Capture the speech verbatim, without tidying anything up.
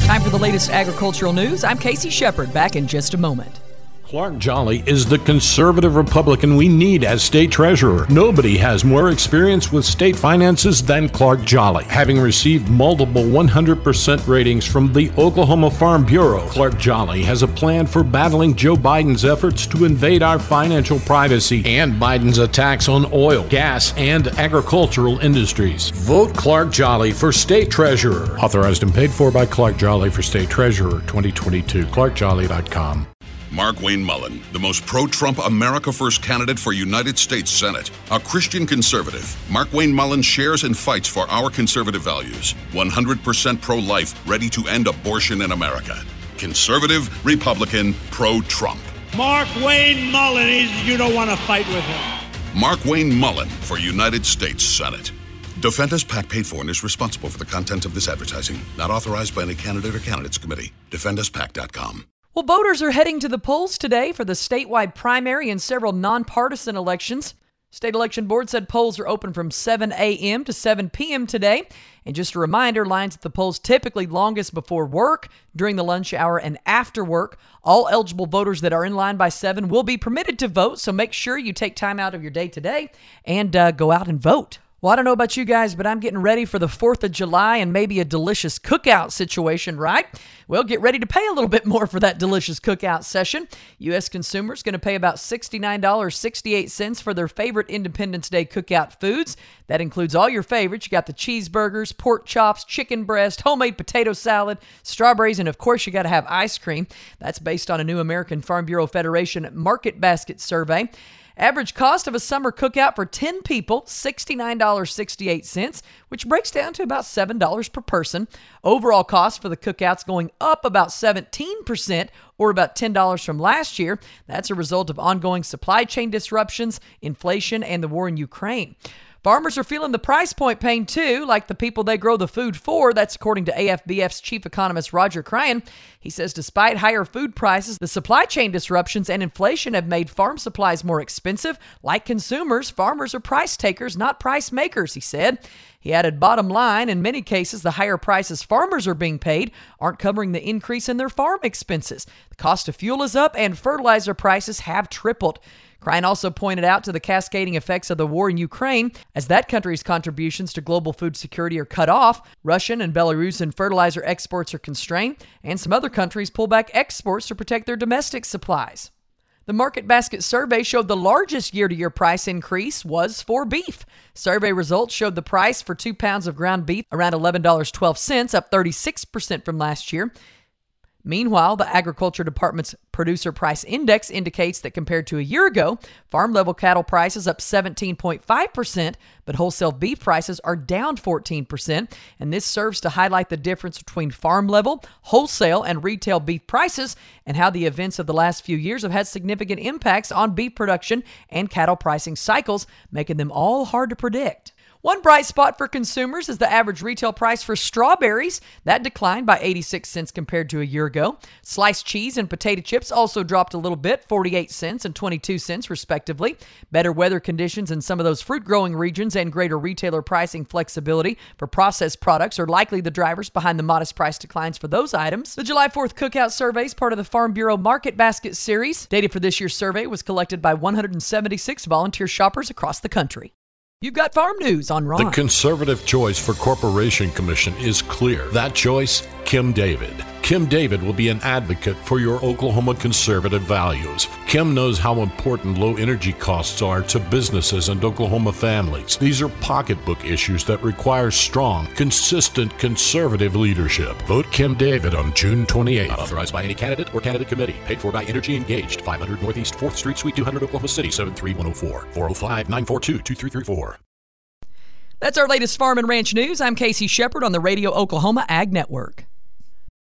Time for the latest agricultural news. I'm Casey Shepard, back in just a moment. Clark Jolly is the conservative Republican we need as state treasurer. Nobody has more experience with state finances than Clark Jolly. Having received multiple one hundred percent ratings from the Oklahoma Farm Bureau, Clark Jolly has a plan for battling Joe Biden's efforts to invade our financial privacy and Biden's attacks on oil, gas, and agricultural industries. Vote Clark Jolly for state treasurer. Authorized and paid for by Clark Jolly for state treasurer twenty twenty-two. clark jolly dot com. Mark Wayne Mullen, the most pro-Trump America First candidate for United States Senate. A Christian conservative, Mark Wayne Mullen shares and fights for our conservative values. one hundred percent pro-life, ready to end abortion in America. Conservative, Republican, pro-Trump. Mark Wayne Mullen, he's, you don't want to fight with him. Mark Wayne Mullen for United States Senate. Defend Us PAC paid for and is responsible for the content of this advertising. Not authorized by any candidate or candidates committee. defend us pac dot com. Well, voters are heading to the polls today for the statewide primary and several nonpartisan elections. State Election Board said polls are open from seven a.m. to seven p.m. today. And just a reminder, lines at the polls typically longest before work, during the lunch hour, and after work. All eligible voters that are in line by seven will be permitted to vote, so make sure you take time out of your day today and uh, go out and vote. Well, I don't know about you guys, but I'm getting ready for the fourth of July and maybe a delicious cookout situation, right? Well, get ready to pay a little bit more for that delicious cookout session. U S consumers going to pay about sixty-nine dollars and sixty-eight cents for their favorite Independence Day cookout foods. That includes all your favorites. You got the cheeseburgers, pork chops, chicken breast, homemade potato salad, strawberries, and of course, you got to have ice cream. That's based on a new American Farm Bureau Federation Market Basket survey. Average cost of a summer cookout for ten people, sixty-nine dollars and sixty-eight cents, which breaks down to about seven dollars per person. Overall cost for the cookouts going up about seventeen percent, or about ten dollars from last year. That's a result of ongoing supply chain disruptions, inflation, and the war in Ukraine. Farmers are feeling the price point pain too, like the people they grow the food for. That's according to A F B F's chief economist Roger Cryan. He says despite higher food prices, the supply chain disruptions and inflation have made farm supplies more expensive. Like consumers, farmers are price takers, not price makers, he said. He added, bottom line, in many cases, the higher prices farmers are being paid aren't covering the increase in their farm expenses. The cost of fuel is up and fertilizer prices have tripled. Cryan also pointed out to the cascading effects of the war in Ukraine as that country's contributions to global food security are cut off. Russian and Belarusian fertilizer exports are constrained, and some other countries pull back exports to protect their domestic supplies. The Market Basket survey showed the largest year-to-year price increase was for beef. Survey results showed the price for two pounds of ground beef around eleven dollars and twelve cents, up thirty-six percent from last year. Meanwhile, the Agriculture Department's Producer Price Index indicates that compared to a year ago, farm-level cattle prices up seventeen point five percent, but wholesale beef prices are down fourteen percent, and this serves to highlight the difference between farm-level, wholesale, and retail beef prices and how the events of the last few years have had significant impacts on beef production and cattle pricing cycles, making them all hard to predict. One bright spot for consumers is the average retail price for strawberries. That declined by eighty-six cents compared to a year ago. Sliced cheese and potato chips also dropped a little bit, forty-eight cents and twenty-two cents respectively. Better weather conditions in some of those fruit-growing regions and greater retailer pricing flexibility for processed products are likely the drivers behind the modest price declines for those items. The July fourth Cookout Survey is part of the Farm Bureau Market Basket series. Data for this year's survey was collected by one hundred seventy-six volunteer shoppers across the country. You've got farm news on Ron. The conservative choice for Corporation Commission is clear. That choice, Kim David. Kim David will be an advocate for your Oklahoma conservative values. Kim knows how important low energy costs are to businesses and Oklahoma families. These are pocketbook issues that require strong, consistent conservative leadership. Vote Kim David on June twenty-eighth. Not authorized by any candidate or candidate committee. Paid for by Energy Engaged, five hundred Northeast fourth Street, Suite two hundred, Oklahoma City, seven three one zero four, four oh five, nine four two, two three three four. That's our latest farm and ranch news. I'm Casey Shepard on the Radio Oklahoma Ag Network.